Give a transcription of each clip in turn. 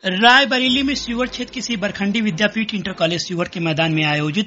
रायबरेली में सीवर क्षेत्र के श्री बरखंडी विद्यापीठ इंटर कॉलेज सीवर के मैदान में आयोजित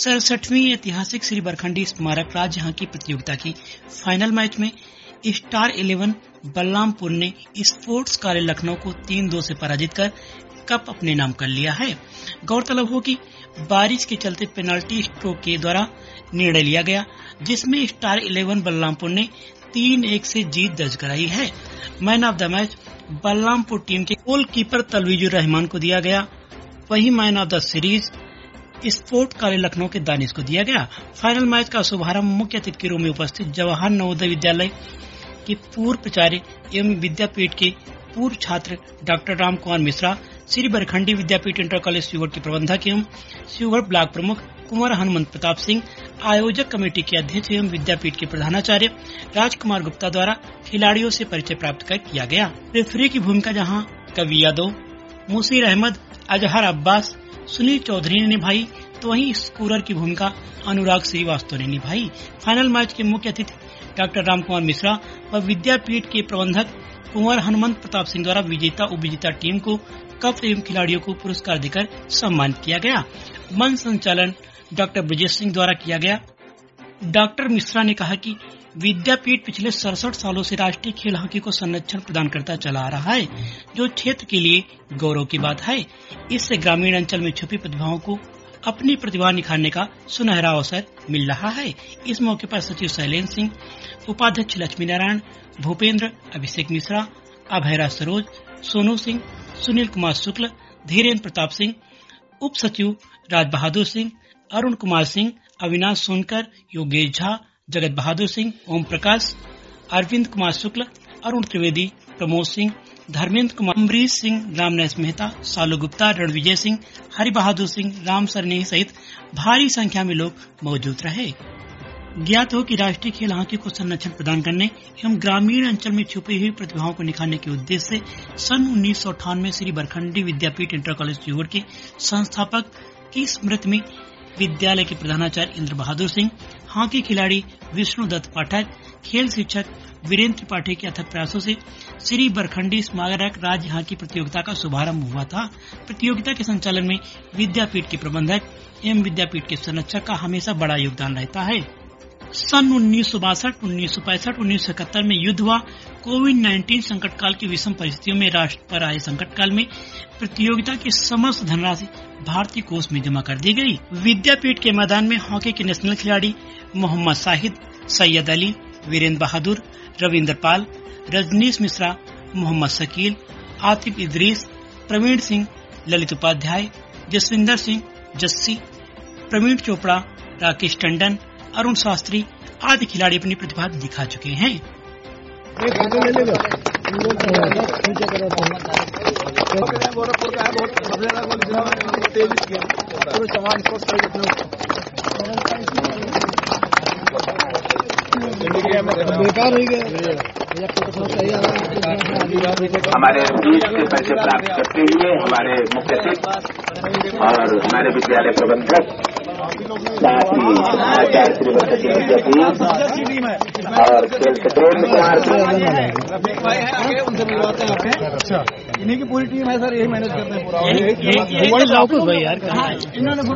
67वीं ऐतिहासिक श्री बरखंडी स्मारक राज्य हॉकी प्रतियोगिता की फाइनल मैच में स्टार 11 बलरामपुर ने स्पोर्ट्स कॉलेज लखनऊ को 3-2 से पराजित कर कप अपने नाम कर लिया है। गौरतलब हो कि बारिश के चलते पेनाल्टी स्ट्रोक के द्वारा निर्णय लिया गया, जिसमें स्टार 11 बलरामपुर ने 3-1 से जीत दर्ज कराई है। Man of the match Balrampur team के गोलकीपर तलवीजुर रहमान को दिया गया, वहीं man of the series sport college Lucknow के दानिश को दिया गया। फाइनल मैच का शुभारंभ मुख्य अतिथि के रूप में उपस्थित जवाहर नवोदय विद्यालय के पूर्व प्राचार्य एवं विद्यापीठ के पूर्व छात्र doctor Ram Kumar Mishra, Shri Barkhandi Vidyapeeth inter college Sewar के प्रबंधक एवं सीवर ब्लॉक प्रमुख कुंवर हनुमंत प्रताप सिंह, आयोजक कमेटी के अध्यक्ष एवं विद्यापीठ के प्रधानाचार्य राजकुमार गुप्ता द्वारा खिलाड़ियों से परिचय प्राप्त कर किया गया। रेफरी की भूमिका जहां कवि यादव, मुसीर अहमद, अजहर अब्बास, सुनील चौधरी ने निभाई, तो वहीं स्कोरर की भूमिका अनुराग श्रीवास्तव ने निभाई। फाइनल मैच के मुख्य अतिथि डॉक्टर राम कुमार मिश्रा व विद्यापीठ के प्रबंधक कुंवर हनुमंत प्रताप सिंह द्वारा विजेता उपविजेता टीम को कप एवं खिलाड़ियों को पुरस्कार देकर सम्मानित किया गया। मंच संचालन डॉक्टर ब्रजेश सिंह द्वारा किया गया। डॉक्टर मिश्रा ने कहा कि विद्यापीठ पिछले 67 सालों से राष्ट्रीय खेल हॉकी को संरक्षण प्रदान करता चला आ रहा है, जो क्षेत्र के लिए गौरव की बात है। इससे ग्रामीण अंचल में छुपी प्रतिभाओं को अपनी प्रतिभा निखारने का सुनहरा अवसर मिल रहा है। इस मौके पर सचिव शैलेंद्र सिंह, उपाध्यक्ष लक्ष्मी नारायण, भूपेंद्र, अभिषेक मिश्रा, अभयराज सरोज, सोनू सिंह, सुनील कुमार शुक्ल, धीरेन्द्र प्रताप सिंह, उप सचिव राज बहादुर सिंह, अरुण कुमार सिंह, अविनाश सोनकर, योगेश झा, जगत बहादुर सिंह, ओम प्रकाश, अरविंद कुमार शुक्ल, अरुण त्रिवेदी, प्रमोद सिंह, धर्मेंद्र कुमार, अमरीश सिंह, रामनैस मेहता, सालू गुप्ता, रणविजय सिंह, हरि बहादुर सिंह, राम सरनेही सहित भारी संख्या में लोग मौजूद रहे। ज्ञात हो कि राष्ट्रीय खेल हॉकी को संरक्षण प्रदान करने एवं ग्रामीण अंचल में छुपी हुई प्रतिभाओं को निखारने के उद्देश्य से सन 1998 में श्री बरखंडी विद्यापीठ इंटर कॉलेज सीवर के संस्थापक की स्मृति में विद्यालय के प्रधानाचार्य इंद्र बहादुर सिंह, हॉकी खिलाड़ी विष्णु दत्त पाठक, खेल शिक्षक वीरेंद्र त्रिपाठी के अथक प्रयासों से श्री बरखंडी स्मारक राज्य हॉकी प्रतियोगिता का शुभारंभ हुआ था। प्रतियोगिता के संचालन में विद्यापीठ के प्रबंधक एवं विद्यापीठ के संरक्षक का हमेशा बड़ा योगदान रहता है। सन 1962, 1965, 1971 में युद्ध हुआ। कोविड-19 संकट काल की विषम परिस्थितियों में राष्ट्र पर आए संकट काल में प्रतियोगिता की समस्त धनराशि भारतीय कोष में जमा कर दी गई। विद्यापीठ के मैदान में हॉकी के नेशनल खिलाड़ी मोहम्मद शाहिद, सैयद अली, वीरेंद्र बहादुर, रविंदर पाल, रजनीश मिश्रा, मोहम्मद शकील, आतिफ इदरीस, प्रवीण सिंह, ललित उपाध्याय, जसविंदर सिंह, जस्सी, प्रवीण चोपड़ा, राकेश टंडन, अरुण शास्त्री आदि खिलाड़ी अपनी प्रतिभा दिखा चुके हैं। हमारे बीच से पैसे प्राप्त करते हुए हमारे मुख्य अतिथि और हमारे विद्यालय प्रबंधक, साथ ही आचार्य श्री बरखंडी विद्यापीठ और खेल सचिव इन्हीं की पूरी टीम है सर, यही मैनेज करते हैं पूरा।